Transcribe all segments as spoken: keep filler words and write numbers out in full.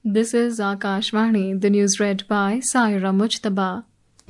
This is Akashvani, the news read by Saira Mujtaba.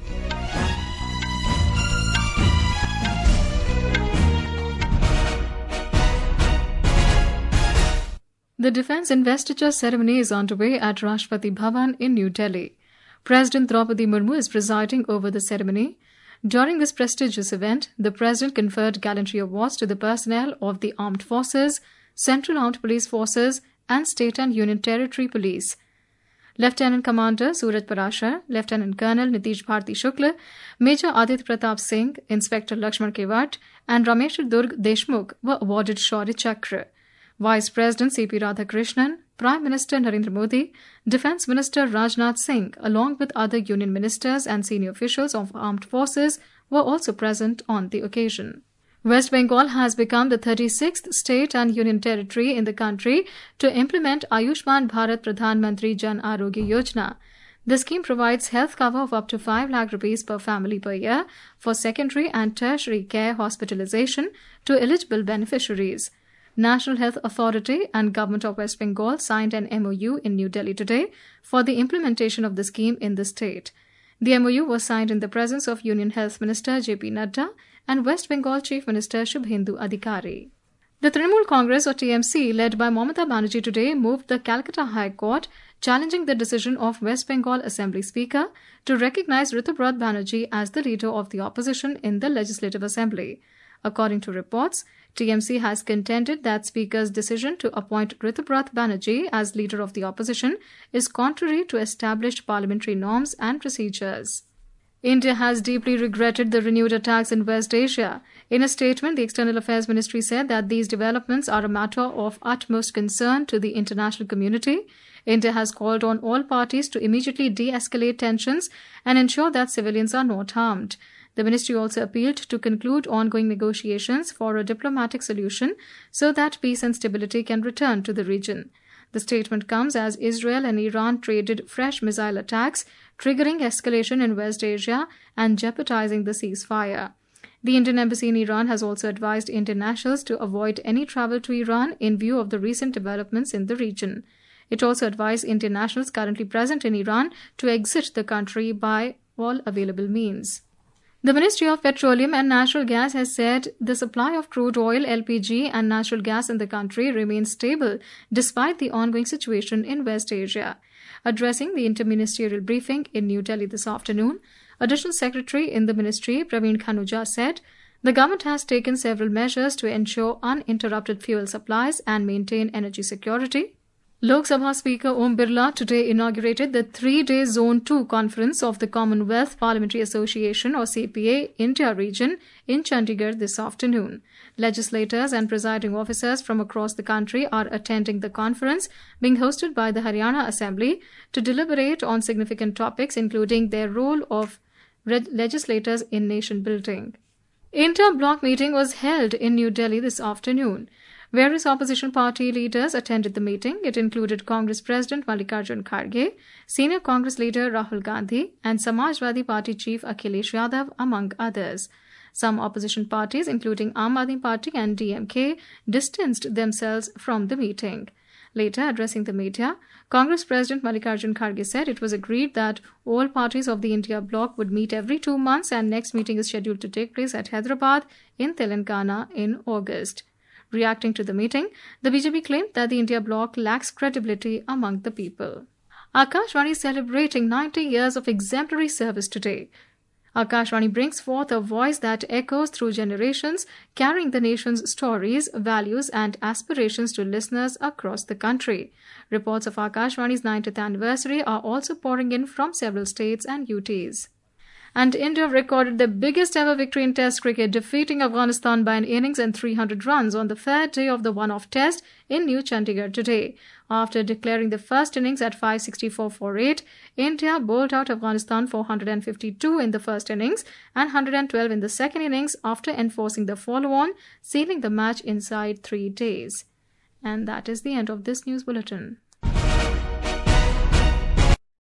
The defense investiture ceremony is underway at Rashtrapati Bhavan in New Delhi. President Draupadi Murmu is presiding over the ceremony. During this prestigious event, the President conferred gallantry awards to the personnel of the Armed Forces, Central Armed Police Forces, and State and Union Territory Police. Lieutenant Commander Suraj Parashar, Lieutenant Colonel Nitish Bharti Shukla, Major Aditya Pratap Singh, Inspector Lakshman Kewat, and Ramesh Durg Deshmukh were awarded Shaurya Chakra. Vice President C P Radhakrishnan, Prime Minister Narendra Modi, Defence Minister Rajnath Singh, along with other union ministers and senior officials of armed forces, were also present on the occasion. West Bengal has become the thirty-sixth state and union territory in the country to implement Ayushman Bharat Pradhan Mantri Jan Arogya Yojana. The scheme provides health cover of up to five lakh rupees per family per year for secondary and tertiary care hospitalization to eligible beneficiaries. National Health Authority and Government of West Bengal signed an M O U in New Delhi today for the implementation of the scheme in the state. The M O U was signed in the presence of Union Health Minister J P Nadda and West Bengal Chief Minister Shubhendu Adhikari. The Trinamool Congress or T M C, led by Mamata Banerjee today, moved the Calcutta High Court, challenging the decision of West Bengal Assembly Speaker to recognize Ritubrat Banerjee as the leader of the opposition in the Legislative Assembly. According to reports, T M C has contended that Speaker's decision to appoint Ritubrat Banerjee as leader of the opposition is contrary to established parliamentary norms and procedures. India has deeply regretted the renewed attacks in West Asia. In a statement, the External Affairs Ministry said that these developments are a matter of utmost concern to the international community. India has called on all parties to immediately de-escalate tensions and ensure that civilians are not harmed. The ministry also appealed to conclude ongoing negotiations for a diplomatic solution so that peace and stability can return to the region. The statement comes as Israel and Iran traded fresh missile attacks, triggering escalation in West Asia and jeopardizing the ceasefire. The Indian Embassy in Iran has also advised Indian nationals to avoid any travel to Iran in view of the recent developments in the region. It also advised Indian nationals currently present in Iran to exit the country by all available means. The Ministry of Petroleum and Natural Gas has said the supply of crude oil, L P G and natural gas in the country remains stable despite the ongoing situation in West Asia. Addressing the interministerial briefing in New Delhi this afternoon, Additional Secretary in the Ministry, Praveen Khanuja, said the government has taken several measures to ensure uninterrupted fuel supplies and maintain energy security. Lok Sabha Speaker Om Birla today inaugurated the three-day Zone two conference of the Commonwealth Parliamentary Association or C P A India region in Chandigarh this afternoon. Legislators and presiding officers from across the country are attending the conference, being hosted by the Haryana Assembly, to deliberate on significant topics including their role of legislators in nation building. Inter-bloc meeting was held in New Delhi this afternoon. Various opposition party leaders attended the meeting. It included Congress President Mallikarjun Kharge, Senior Congress leader Rahul Gandhi, and Samajwadi Party Chief Akhilesh Yadav, among others. Some opposition parties, including Aam Aadmi Party and D M K, distanced themselves from the meeting. Later, addressing the media, Congress President Mallikarjun Kharge said it was agreed that all parties of the India bloc would meet every two months and next meeting is scheduled to take place at Hyderabad in Telangana in August. Reacting to the meeting, the B J P claimed that the India bloc lacks credibility among the people. Akashvani is celebrating ninety years of exemplary service today. Akashvani brings forth a voice that echoes through generations, carrying the nation's stories, values and aspirations to listeners across the country. Reports of Akashvani's ninetieth anniversary are also pouring in from several states and U Ts. And India recorded the biggest ever victory in Test cricket, defeating Afghanistan by an innings and three hundred runs on the third day of the one-off Test in New Chandigarh today. After declaring the first innings at five sixty-four for eight, India bowled out Afghanistan four hundred fifty-two in the first innings and one hundred twelve in the second innings after enforcing the follow-on, sealing the match inside three days. And that is the end of this news bulletin.